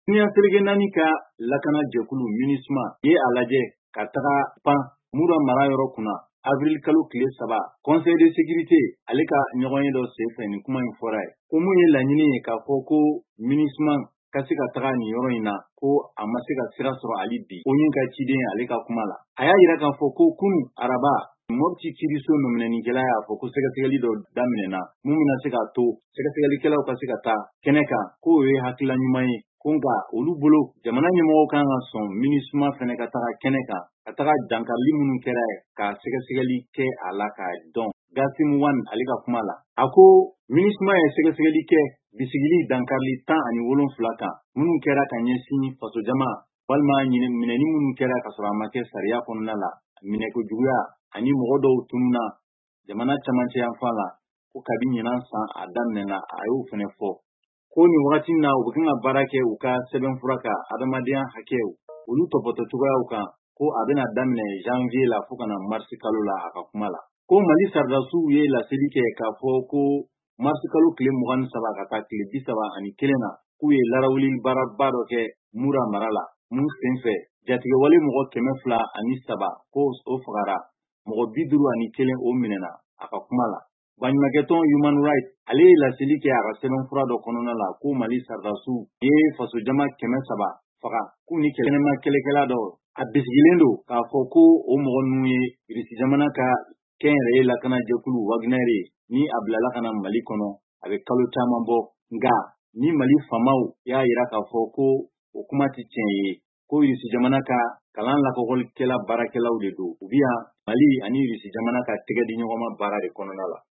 Niya Serge Nani ka lakana jɛkulu MINUSMA ye a lajɛ ka taga pan Mura mara yɔrɔ kunna avril kalo tile 3 Conseil de sécurité ale ka ɲɔgɔn ye dɔ senfɛ nin kuma in fɔra ye ko mun ye laɲini ye k'a fɔ ko MINUSMA ka se ka taga nin yɔrɔ in na ko a ma se ka sira sɔrɔ hali bi o yin ka ciden ale ka kuma la a y'a yira k'a fɔ ko kunu araba Mopti Kiriso nɔminɛnikɛla y'a fɔ ko sɛgɛsɛgɛli dɔ daminɛna mun bɛna se k'a to sɛgɛsɛgɛlikɛlaw ka se ka taa kɛnɛ kan k'o ye hakilila ɲuman ye ko nka olu bolo jamana ɲɛmɔgɔw kan ka sɔn MINUSMA fɛnɛ ka taga kɛnɛ kan ka taga dankarili minnu kɛra ye ka sɛgɛsɛgɛli kɛ a la k'a dɔn Gasim Wane ale ka kuma la a ko MINUSMA ye sɛgɛsɛgɛli kɛ bisigili dankarili 17 kan minnu kɛra ka ɲɛsin fasojama walima minɛni minnu kɛra ka sɔrɔ a ma kɛ sariya kɔnɔna la minɛko juguya ani mɔgɔ dɔw tununa jamana camancɛ yanfan la ko kabi ɲinan san a daminɛna a y'o fɛnɛ fɔ ko nin wagati na u bɛ kan ka baara kɛ u ka sɛbɛnfura ka adamadenya hakɛw olu tɔpɔtɔ cogoyaw kan ko a bɛna daminɛ janvier la fo kana marisi kalo la a ka kuma la ko Mali saridasiw ye laseli kɛ k'a fɔ ko marisi kalo tile 23 ka taa tile 31 na k'u ye larawuli baaraba dɔ kɛ Mura mara la mun senfɛ jatigɛwale mɔgɔ 203 ko o fagara mɔgɔ 51 o minɛna a ka kuma la Baɲumankɛtɔn Human Rights ale ye laseli kɛ a ka sɛbɛnfura dɔ kɔnɔna la ko Mali saridasiw ye fasojama 300 faga k'u ni kɛnɛma kɛlɛkɛla dɔ a bisigilen don k'a fɔ ko o mɔgɔ ninnu ye Irisi jamana ka kɛnyɛrɛye lakana jɛkulu Wagner ye ni a bilala ka na Mali kɔnɔ a bɛ kalo caman bɔ nka ni Mali faamaw y'a yira k'a fɔ ko o kuma tɛ tiɲɛ ye ko Irisi jamana ka kalan lakɔlikɛla baarakɛlaw de don u bi yan Mali ani Irisi jamana ka tɛgɛ di ɲɔgɔn ma baara de kɔnɔna la